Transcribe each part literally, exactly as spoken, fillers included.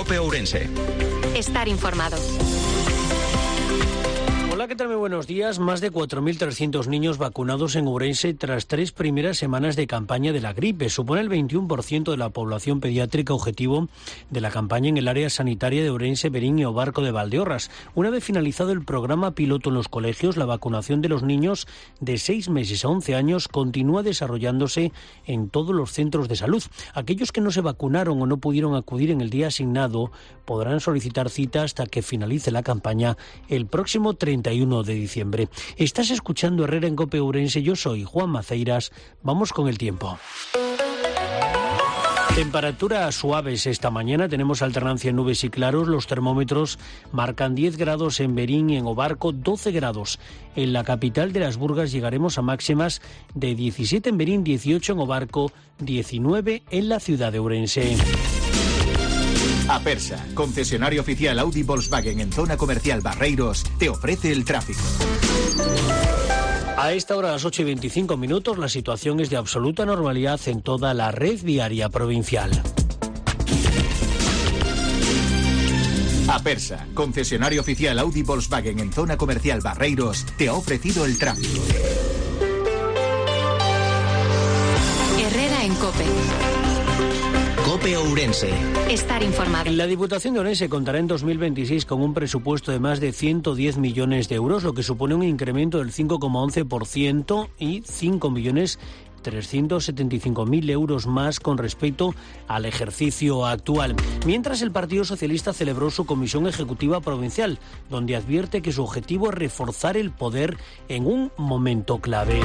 COPE Ourense. Estar informado. Hola, ¿qué tal? Muy buenos días. Más de cuatro mil trescientos niños vacunados en Ourense tras tres primeras semanas de campaña de la gripe. Supone el veintiuno por ciento de la población pediátrica objetivo de la campaña en el área sanitaria de Ourense, Berín y Obarco de Valdeorras. Una vez finalizado el programa piloto en los colegios, la vacunación de los niños de seis meses a once años continúa desarrollándose en todos los centros de salud. Aquellos que no se vacunaron o no pudieron acudir en el día asignado podrán solicitar cita hasta que finalice la campaña el próximo treinta y uno de diciembre. Estás escuchando Herrera en COPE Ourense. Yo soy Juan Maceiras. Vamos con el tiempo. Temperaturas suaves esta mañana, tenemos alternancia en nubes y claros. Los termómetros marcan diez grados en Berín y en Obarco, doce grados. En la capital de las Burgas llegaremos a máximas de diecisiete en Berín, dieciocho en Obarco, diecinueve en la ciudad de Ourense. Apersa, concesionario oficial Audi Volkswagen en zona comercial Barreiros, te ofrece el tráfico. A esta hora, a las ocho y veinticinco minutos, la situación es de absoluta normalidad en toda la red viaria provincial. Apersa, concesionario oficial Audi Volkswagen en zona comercial Barreiros, te ha ofrecido el tráfico. Herrera en COPE. COPE Ourense. Estar informado. La Diputación de Ourense contará en dos mil veintiséis con un presupuesto de más de ciento diez millones de euros, lo que supone un incremento del cinco coma once por ciento y cinco millones trescientos setenta y cinco mil euros más con respecto al ejercicio actual. Mientras, el Partido Socialista celebró su comisión ejecutiva provincial, donde advierte que su objetivo es reforzar el poder en un momento clave.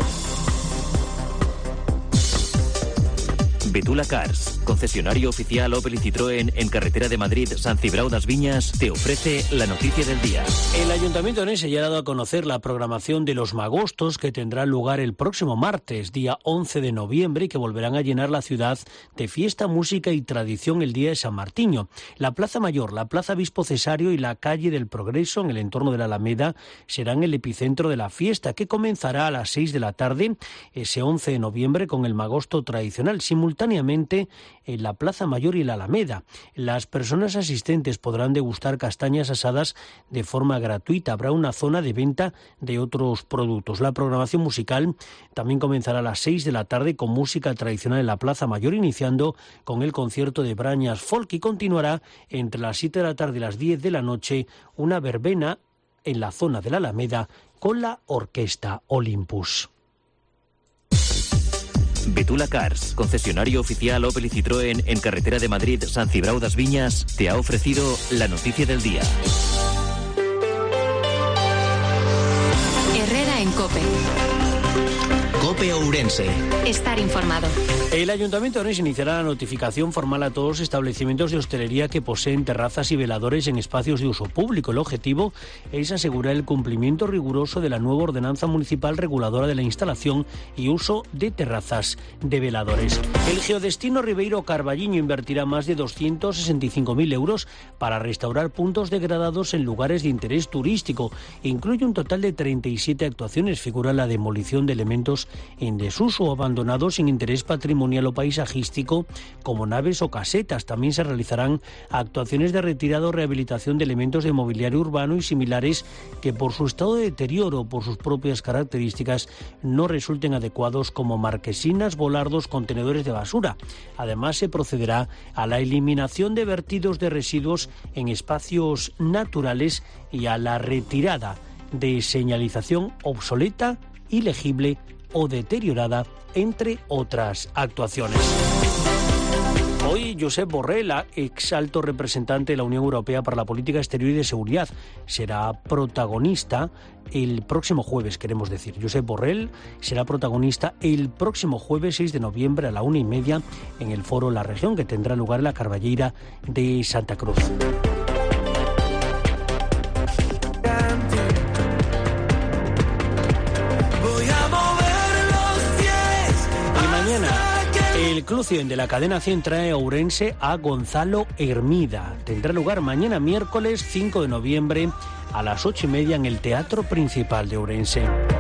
Betula Cars, concesionario oficial Opel y Citroën en carretera de Madrid, San Cibrao das Viñas, te ofrece la noticia del día. El Ayuntamiento de Ourense ya ha dado a conocer la programación de los Magostos, que tendrá lugar el próximo martes, día once de noviembre, y que volverán a llenar la ciudad de fiesta, música y tradición el día de San Martiño. La Plaza Mayor, la Plaza Bispo Cesario y la Calle del Progreso, en el entorno de la Alameda, serán el epicentro de la fiesta, que comenzará a las seis de la tarde, ese once de noviembre, con el Magosto tradicional, simultáneamente en la Plaza Mayor y la Alameda. Las personas asistentes podrán degustar castañas asadas de forma gratuita. Habrá una zona de venta de otros productos. La programación musical también comenzará a las seis de la tarde con música tradicional en la Plaza Mayor, iniciando con el concierto de Brañas Folk, y continuará entre las siete de la tarde y las diez de la noche una verbena en la zona de la Alameda con la Orquesta Olympus. Betula Cars, concesionario oficial Opel y Citroën en carretera de Madrid, San Cibrao das Viñas, te ha ofrecido la noticia del día. Herrera en COPE. COPE Ourense. Estar informado. El Ayuntamiento de Ourense iniciará la notificación formal a todos los establecimientos de hostelería que poseen terrazas y veladores en espacios de uso público. El objetivo es asegurar el cumplimiento riguroso de la nueva ordenanza municipal reguladora de la instalación y uso de terrazas de veladores. El Geodestino Ribeiro Carballiño invertirá más de doscientos sesenta y cinco mil euros para restaurar puntos degradados en lugares de interés turístico. Incluye un total de treinta y siete actuaciones. Figura la demolición de elementos en desuso o abandonados sin interés patrimonial o paisajístico, como naves o casetas. También se realizarán actuaciones de retirada o rehabilitación de elementos de mobiliario urbano y similares que, por su estado de deterioro o por sus propias características, no resulten adecuados, como marquesinas, volardos, contenedores de basura. Además, se procederá a la eliminación de vertidos de residuos en espacios naturales y a la retirada de señalización obsoleta, ilegible o deteriorada, entre otras actuaciones. Hoy, Josep Borrell, ex alto representante de la Unión Europea para la Política Exterior y de Seguridad, será protagonista el próximo jueves, queremos decir. Josep Borrell será protagonista el próximo jueves seis de noviembre a la una y media en el foro La Región, que tendrá lugar en la Carballeira de Santa Cruz. El Club cien de la cadena cien trae a Ourense a Gonzalo Hermida. Tendrá lugar mañana miércoles cinco de noviembre a las ocho y media en el Teatro Principal de Ourense.